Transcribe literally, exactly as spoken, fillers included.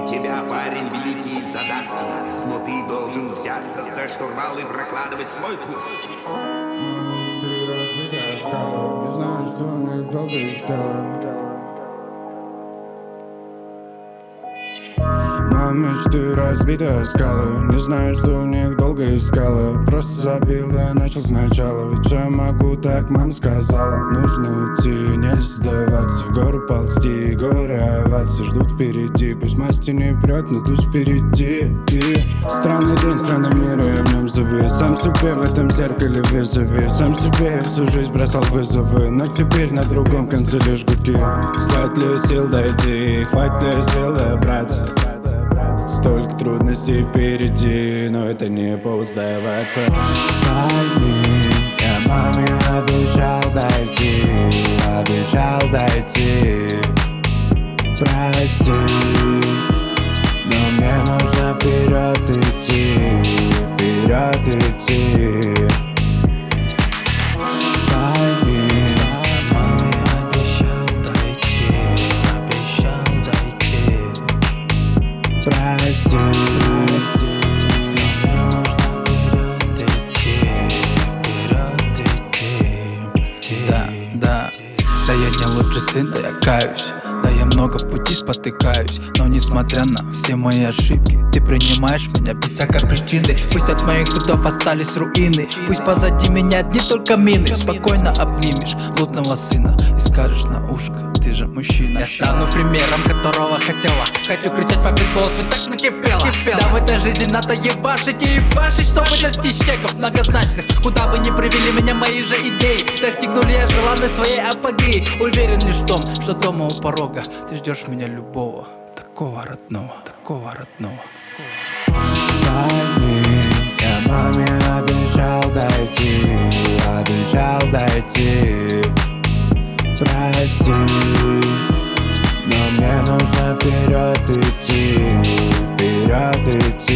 У тебя, парень, великие задатки, но ты должен взяться за штурвал и прокладывать свой курс. Ты разбитая скала, не знаю, что мне долго искала. Мечты разбитая скала, не знаю, что в них долго искала. Просто забил и начал сначала, ведь я могу, так мама сказала. Нужно идти, нельзя сдаваться, в гору ползти, гореваться. Ждут впереди, пусть мастер не прет, но душ впереди. И странный день, странный мир, и я в нем завис. Сам себе в этом зеркале вызови. Сам себе я всю жизнь бросал вызовы, но теперь на другом конце лишь гудки. Хватит ли сил дойти, хватит ли сил добраться. Столько трудностей впереди, но это не повод сдаваться. Пойми, я маме обещал дойти, обещал дойти. Прости, но мне нужно вперед идти, вперед идти. Пойми, маме обещал дойти, обещал дойти. Прости, но мне нужно вперед идти, вперед идти. Да, да, да я не лучший сын, да я каюсь. Да я много в пути спотыкаюсь, но несмотря на все мои ошибки, ты принимаешь меня без всякой причины. Пусть от моих трудов остались руины, пусть позади меня одни только мины. Спокойно обнимешь блудного сына и скажешь на ушко: ты же мужчина. Я стану примером, которого хотела. Хочу кричать во весь голос, ведь так накипело. Да в этой жизни надо ебашить и ебашить, чтобы достичь чеков многозначных. Куда бы ни привели меня мои же идеи, достигнули я желанной своей апогеи. Уверен лишь в том, что дома у порога ты ждешь меня любого, такого родного, такого родного. пойми, я маме обещал дойти, обещал дойти. Прости, но мне нужно вперед идти, вперед идти.